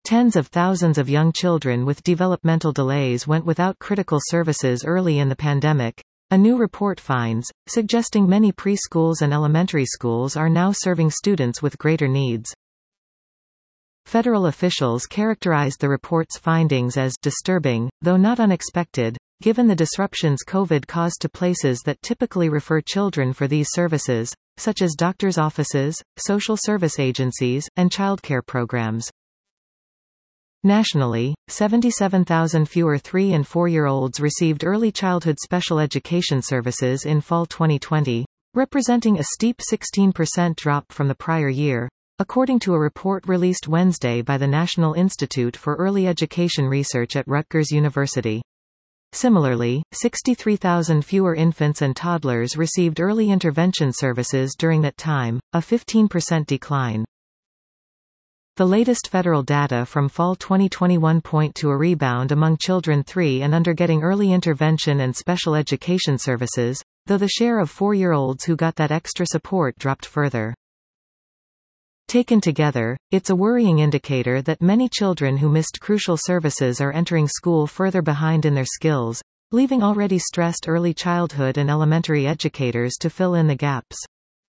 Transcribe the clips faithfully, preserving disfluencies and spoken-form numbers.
Tens of thousands of young children with developmental delays went without critical services early in the pandemic, a new report finds, suggesting many preschools and elementary schools are now serving students with greater needs. Federal officials characterized the report's findings as disturbing, though not unexpected, given the disruptions COVID caused to places that typically refer children for these services, such as doctors' offices, social service agencies, and childcare programs. Nationally, seventy-seven thousand fewer three- and four-year-olds received early childhood special education services in fall twenty twenty, representing a steep sixteen percent drop from the prior year, according to a report released Wednesday by the National Institute for Early Education Research at Rutgers University. Similarly, sixty-three thousand fewer infants and toddlers received early intervention services during that time, a fifteen percent decline. The latest federal data from fall twenty twenty-one point to a rebound among children three and under getting early intervention and special education services, though the share of four-year-olds who got that extra support dropped further. Taken together, it's a worrying indicator that many children who missed crucial services are entering school further behind in their skills, leaving already stressed early childhood and elementary educators to fill in the gaps.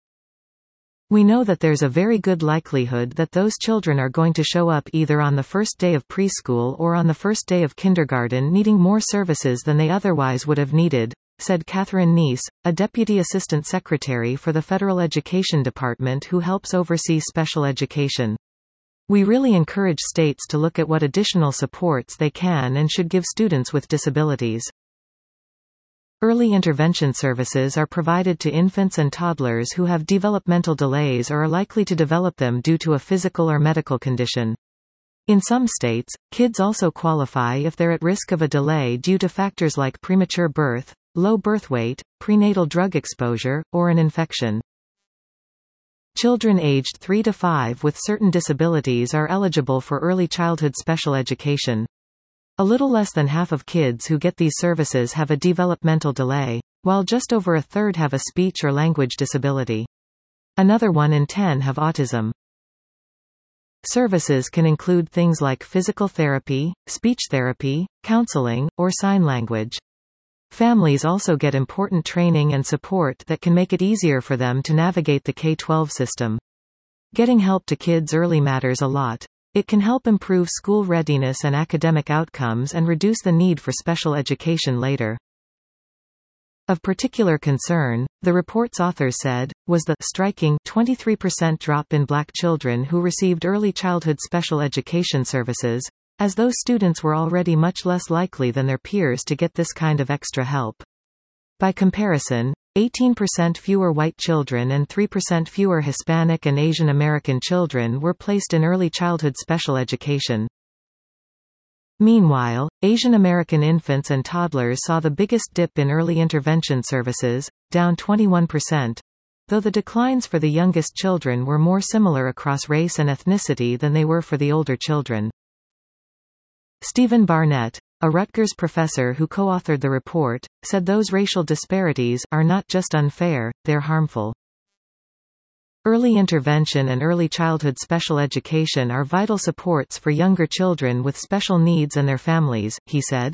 We know that there's a very good likelihood that those children are going to show up either on the first day of preschool or on the first day of kindergarten needing more services than they otherwise would have needed, said Catherine Neese, a Deputy Assistant Secretary for the Federal Education Department who helps oversee special education. We really encourage states to look at what additional supports they can and should give students with disabilities. Early intervention services are provided to infants and toddlers who have developmental delays or are likely to develop them due to a physical or medical condition. In some states, kids also qualify if they're at risk of a delay due to factors like premature birth, low birth weight, prenatal drug exposure, or an infection. Children aged three to five with certain disabilities are eligible for early childhood special education. A little less than half of kids who get these services have a developmental delay, while just over a third have a speech or language disability. Another one in ten have autism. Services can include things like physical therapy, speech therapy, counseling, or sign language. Families also get important training and support that can make it easier for them to navigate the K twelve system. Getting help to kids early matters a lot. It can help improve school readiness and academic outcomes and reduce the need for special education later. Of particular concern, the report's authors said, was the striking twenty-three percent drop in black children who received early childhood special education services, as those students were already much less likely than their peers to get this kind of extra help. By comparison, eighteen percent fewer white children and three percent fewer Hispanic and Asian American children were placed in early childhood special education. Meanwhile, Asian American infants and toddlers saw the biggest dip in early intervention services, down twenty-one percent, though the declines for the youngest children were more similar across race and ethnicity than they were for the older children. Stephen Barnett, a Rutgers professor who co-authored the report, said those racial disparities are not just unfair, they're harmful. Early intervention and early childhood special education are vital supports for younger children with special needs and their families, he said.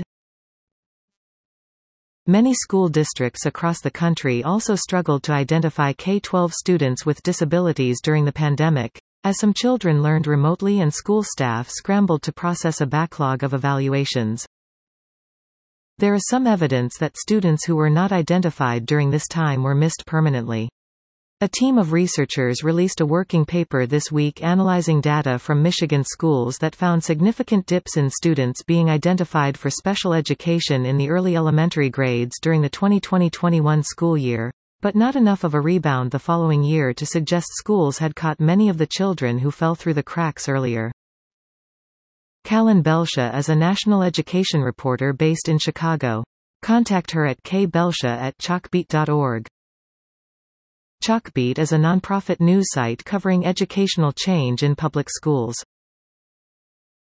Many school districts across the country also struggled to identify K twelve students with disabilities during the pandemic, as some children learned remotely and school staff scrambled to process a backlog of evaluations. There is some evidence that students who were not identified during this time were missed permanently. A team of researchers released a working paper this week analyzing data from Michigan schools that found significant dips in students being identified for special education in the early elementary grades during the twenty twenty twenty-one school year, but not enough of a rebound the following year to suggest schools had caught many of the children who fell through the cracks earlier. Callan Belsha is a national education reporter based in Chicago. Contact her at k belsha at chalkbeat dot org. Chalkbeat is a nonprofit news site covering educational change in public schools.